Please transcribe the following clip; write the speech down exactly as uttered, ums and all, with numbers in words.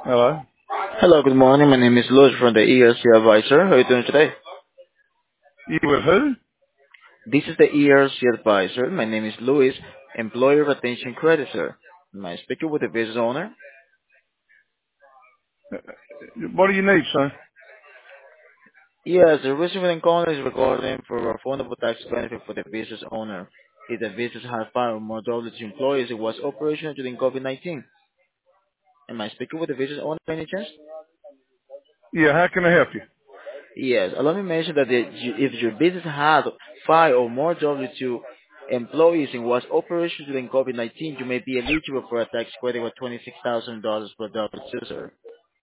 Hello. Hello, good morning. My name is Louis from the E R C Advisor. How are you doing today? You with who? This is the E R C Advisor. My name is Louis, Employer Retention Creditor. Am I speaking with the business owner? What do you need, son? Yes, the reason for the call is regarding for affordable tax benefit for the business owner. If the business has five or more W two employees, it was operational during COVID nineteen. Am I speaking with the business owner by any chance? Yeah, how can I help you? Yes. Allow me to mention that the, if your business had five or more W two employees and was operational during COVID nineteen, you may be eligible for a tax credit of twenty-six thousand dollars per W two, sir.